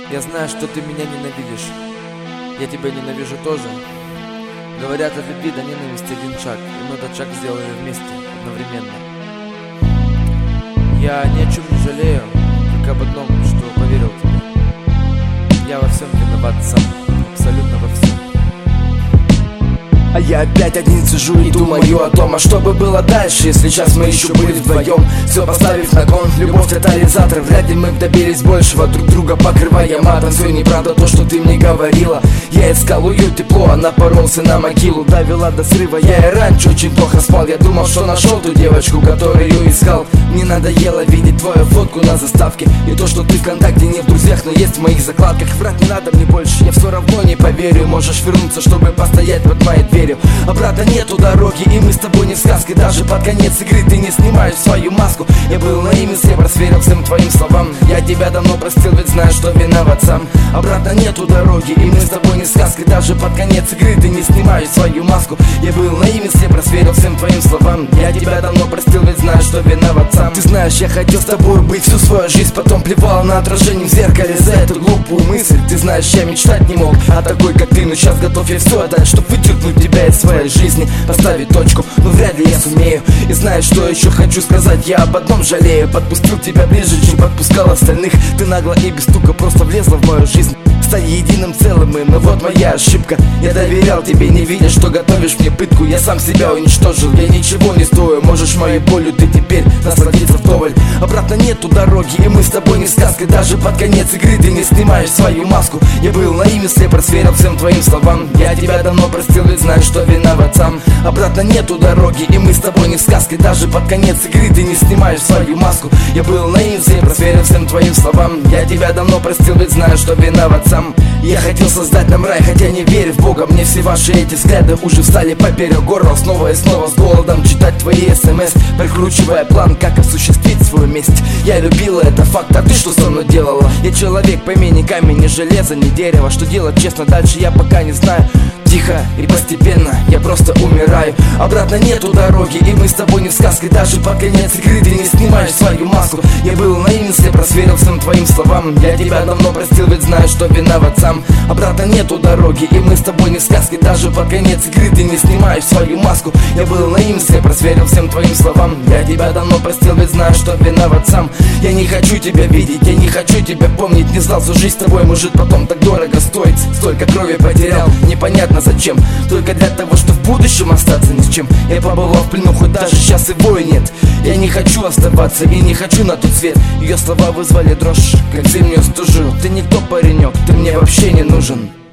Я знаю, что ты меня ненавидишь. Я тебя ненавижу тоже. Говорят, от любви до ненависти один шаг, и мы этот шаг сделали вместе, одновременно. Я ни о чем не жалею, только об одном, что поверил тебе. Я во всем виноват сам, абсолютно во всем. А я опять один сижу и думаю о том, а что бы было дальше, если сейчас мы еще были вдвоем. Все поставив на кон, любовь тотализатор. Вряд ли мы б добились большего, друг друга покрывая матом. Все неправда то, что ты мне говорила. Я искал уют, тепло, а напоролся на могилу. Довела до срыва, я и раньше очень плохо спал. Я думал, что нашел ту девочку, которую искал. Мне надоело видеть твою фотку на заставке и то, что ты ВКонтакте не в друзьях, но есть в моих закладках. Врать не надо мне больше, я все равно не поверю. Можешь вернуться, чтобы постоять под моей дверью. Обратно нету дороги, и мы с тобой не в сказке. Даже под конец игры ты не снимаешь свою маску. Я был наивен, слепо верил всем твоим словам. Я тебя давно простил, ведь знаю, что виноват сам. Обратно нету дороги, и мы с тобой не в сказке. Даже под конец игры ты не снимаешь свою маску. Я был наивен, слепо верил всем твоим словам. Я тебя давно простил, ведь знаю, что виноват сам. Ты знаешь, я хотел с тобой быть всю свою жизнь, потом плевал на отражение в зеркале за эту глупую мысль. Ты знаешь, я мечтать не мог о такой, как ты, но сейчас готов я все отдать, чтоб вычеркнуть тебя из своей жизни, поставить точку, но вряд ли я сумею. И знаешь, что еще хочу сказать, я об одном жалею. Подпустил тебя ближе, чем подпускал остальных. Ты нагло и без стука просто влезла в мою жизнь, стали единым целым, но вот моя ошибка. Я доверял тебе, не видя, что готовишь мне пытку. Я сам себя уничтожил, я ничего не стою. Можешь моей болью ты теперь насладиться вдоволь. Обратно нету дороги, и мы с тобой не сказка. Даже под конец игры ты не снимаешь свою маску. Я был наивен, слепо верил всем твоим словам. Я тебя давно простил, ведь знаю, что виноват сам. Обратно нету дороги, и мы с тобой не в сказке. Даже под конец игры ты не снимаешь свою маску. Я был наивен, слепо верил всем твоим словам. Я тебя давно простил, ведь знаю, что виноват сам. Я хотел создать нам рай, хотя не верю в Бога. Мне все ваши эти взгляды уже встали поперек горла. Снова и снова с голодом читать твои смс, прикручивая план, как осуществить свою месть. Я любила, это факт, а ты что со мной делала? Я человек, пойми, ни камень, ни железо, ни дерево. Что делать, честно, дальше я пока не знаю. Тихо и постепенно я просто умираю. Обратно нету дороги, и мы с тобой не в сказке. Даже под конец игры ты не снимаешь свою маску. Я был наивен, слепо верил всем твоим словам. Я тебя давно простил, ведь знаю, что виноват сам. Обратно нету дороги, и мы с тобой не в сказке. Даже под конец игры ты не снимаешь свою маску. Я был наивен, слепо верил всем твоим словам. Я тебя давно простил, ведь знаю, что виноват сам. Я не хочу тебя видеть, я не хочу тебя помнить. Не знал, что жизнь с тобой может потом так дорого стоить. Столько крови потерял, непонятно зачем. Только для того, чтобы в будущем остаться ни с чем. Я побывал в плену, хоть даже сейчас его и нет. Я не хочу оставаться и не хочу на тот свет. Ее слова вызвали дрожь, как зимнюю стужу. Ты никто, паренек, ты мне вообще не нужен.